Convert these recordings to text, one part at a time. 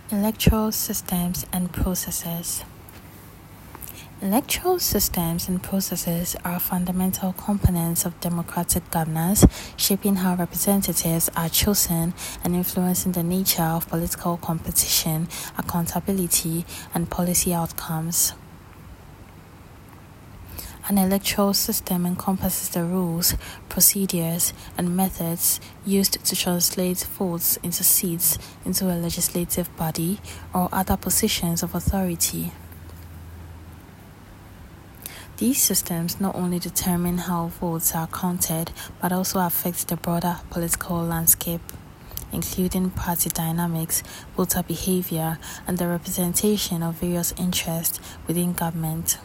Electoral systems and processes. Electoral systems and processes are fundamental components of democratic governance, shaping how representatives are chosen and influencing the nature of political competition, accountability, and policy outcomes. An electoral system encompasses the rules, procedures, and methods used to translate votes into seats into a legislative body or other positions of authority. These systems not only determine how votes are counted, but also affect the broader political landscape, including party dynamics, voter behavior, and the representation of various interests within government.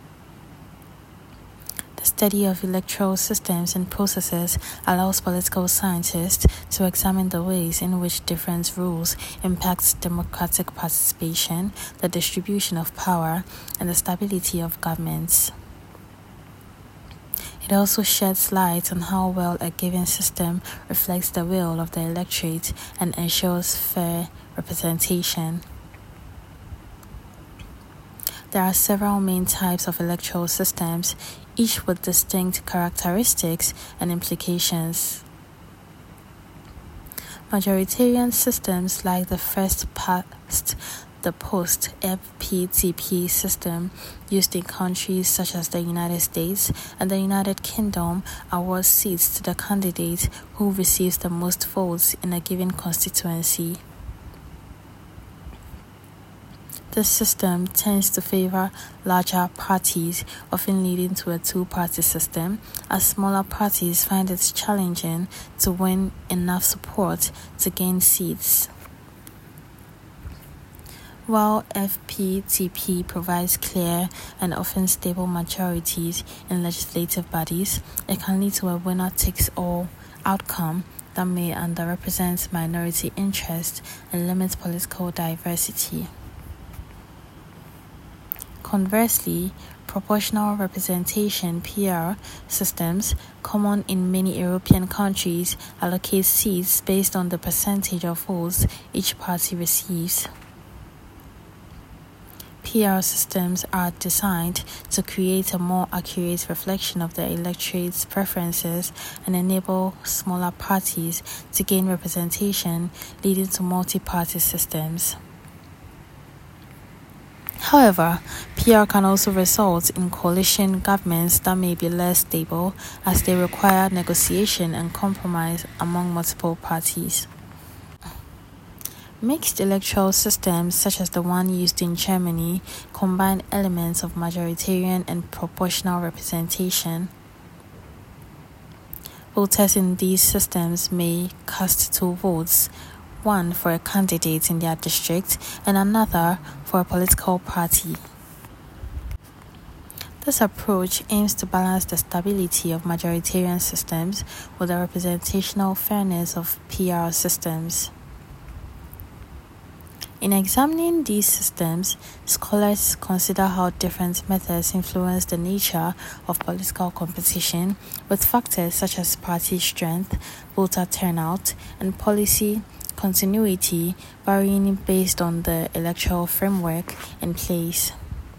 The study of electoral systems and processes allows political scientists to examine the ways in which different rules impact democratic participation, the distribution of power, and the stability of governments. It also sheds light on how well a given system reflects the will of the electorate and ensures fair representation. There are several main types of electoral systems, each with distinct characteristics and implications. Majoritarian systems like the first past the post FPTP system used in countries such as the United States and the United Kingdom award seats to the candidate who receives the most votes in a given constituency. This system tends to favor larger parties, often leading to a two-party system, as smaller parties find it challenging to win enough support to gain seats. While FPTP provides clear and often stable majorities in legislative bodies, it can lead to a winner-takes-all outcome that may underrepresent minority interests and limit political diversity. Conversely, proportional representation (PR) systems, common in many European countries, allocate seats based on the percentage of votes each party receives. PR systems are designed to create a more accurate reflection of the electorate's preferences and enable smaller parties to gain representation, leading to multi-party systems. However, PR can also result in coalition governments that may be less stable as they require negotiation and compromise among multiple parties. Mixed electoral systems, such as the one used in Germany, combine elements of majoritarian and proportional representation. Voters in these systems may cast two votes, one for a candidate in their district and another for a political party. This approach aims to balance the stability of majoritarian systems with the representational fairness of PR systems. In examining these systems, scholars consider how different methods influence the nature of political competition, with factors such as party strength, voter turnout, and policy continuity varying based on the electoral framework in place.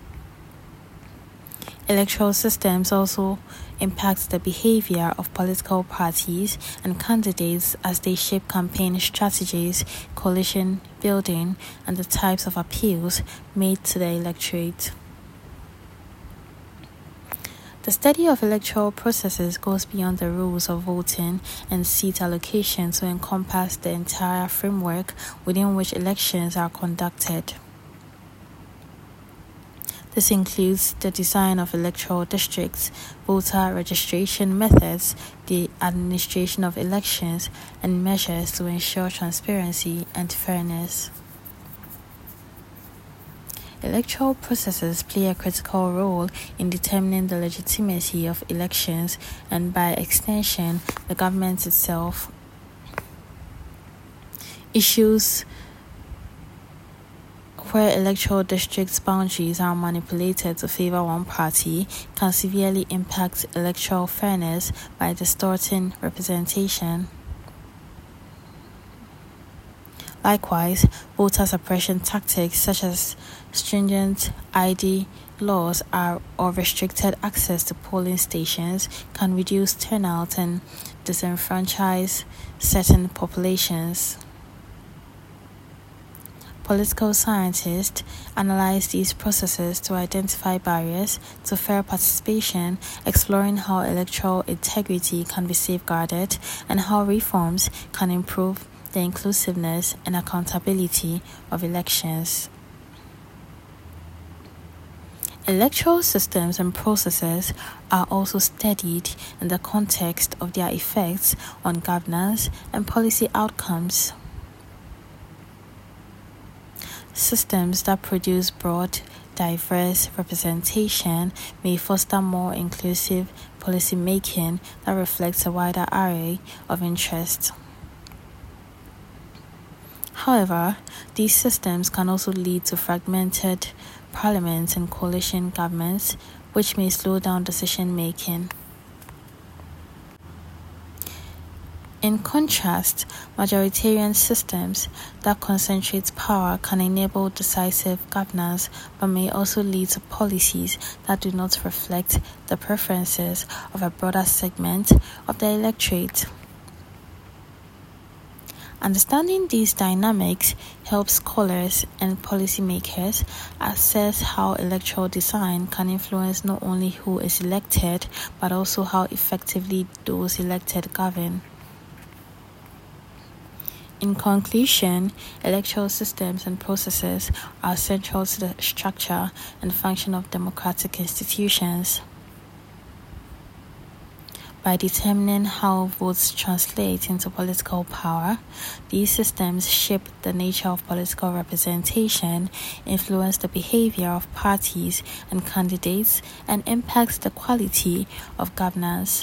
Electoral systems also impact the behavior of political parties and candidates as they shape campaign strategies, coalition building, and the types of appeals made to the electorate. The study of electoral processes goes beyond the rules of voting and seat allocation to encompass the entire framework within which elections are conducted. This includes the design of electoral districts, voter registration methods, the administration of elections, and measures to ensure transparency and fairness. Electoral processes play a critical role in determining the legitimacy of elections and, by extension, the government itself. Issues where electoral districts' boundaries are manipulated to favor one party can severely impact electoral fairness by distorting representation. Likewise, voter suppression tactics such as stringent ID laws or restricted access to polling stations can reduce turnout and disenfranchise certain populations. Political scientists analyze these processes to identify barriers to fair participation, exploring how electoral integrity can be safeguarded and how reforms can improve the inclusiveness and accountability of elections. Electoral systems and processes are also studied in the context of their effects on governance and policy outcomes. Systems that produce broad, diverse representation may foster more inclusive policy making that reflects a wider array of interests. However, these systems can also lead to fragmented parliaments and coalition governments, which may slow down decision making. In contrast, majoritarian systems that concentrate power can enable decisive governance but may also lead to policies that do not reflect the preferences of a broader segment of the electorate. Understanding these dynamics helps scholars and policymakers assess how electoral design can influence not only who is elected, but also how effectively those elected govern. In conclusion, electoral systems and processes are central to the structure and function of democratic institutions. By determining how votes translate into political power, these systems shape the nature of political representation, influence the behavior of parties and candidates, and impact the quality of governance.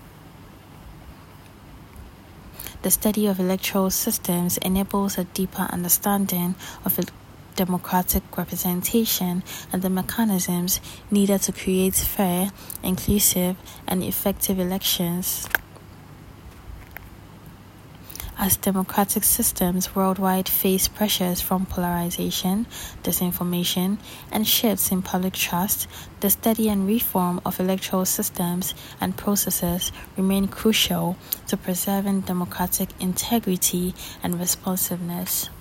The study of electoral systems enables a deeper understanding of democratic representation and the mechanisms needed to create fair, inclusive, and effective elections. As democratic systems worldwide face pressures from polarization, disinformation, and shifts in public trust, the study and reform of electoral systems and processes remain crucial to preserving democratic integrity and responsiveness.